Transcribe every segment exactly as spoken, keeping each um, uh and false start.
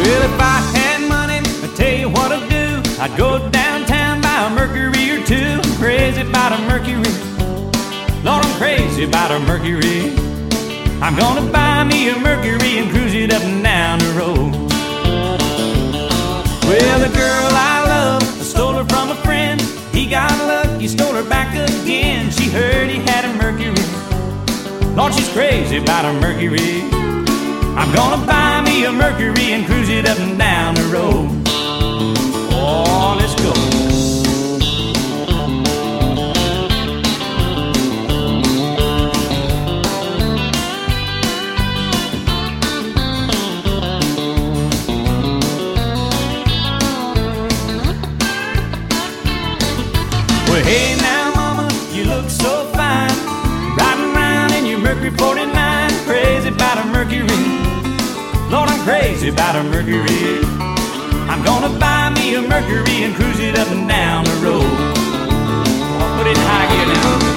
Well, if I had money, I'd tell you what I'd do. I'd go downtown, buy a Mercury or two. I'm crazy about a Mercury. Lord, I'm crazy about a Mercury. I'm gonna buy me a Mercury and cruise it up and down the road. Well, the girl I love, I stole her from a friend. He got lucky, stole her back again. She heard he had a Mercury. Lord, she's crazy about a Mercury. I'm gonna buy me a Mercury and cruise it up and down the road. Oh, let's go. Well, hey now, mama, you look so fine, riding around in your Mercury forty-nine. Crazy about a Mercury. Lord, I'm crazy about a Mercury. I'm gonna buy me a Mercury and cruise it up and down the road. I'll put it in high gear now.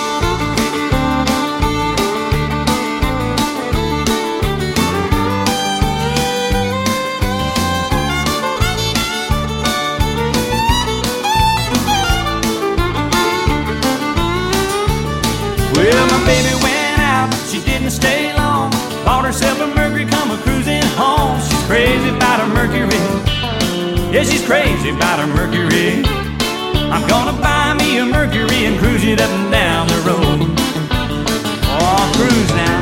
Well, my baby went out, she didn't stay long. Bought herself a Mercury, come a cruising home. She's crazy about a Mercury. Yeah, she's crazy about a Mercury. I'm gonna buy me a Mercury and cruise it up and down the road. Oh, cruise now.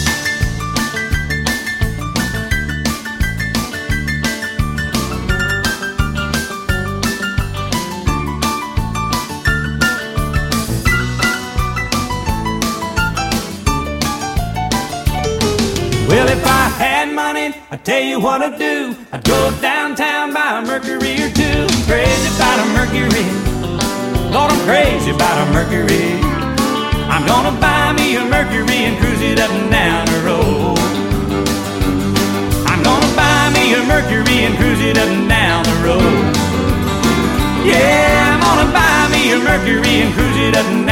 Well, if I had money, I'd tell you what I'd do. I'd go downtown, buy a Mercury or two. I'm crazy about a Mercury. Lord, I'm crazy about a Mercury. I'm gonna buy me a Mercury and cruise it up and down the road. I'm gonna buy me a Mercury and cruise it up and down the road. Yeah, I'm gonna buy me a Mercury and cruise it up and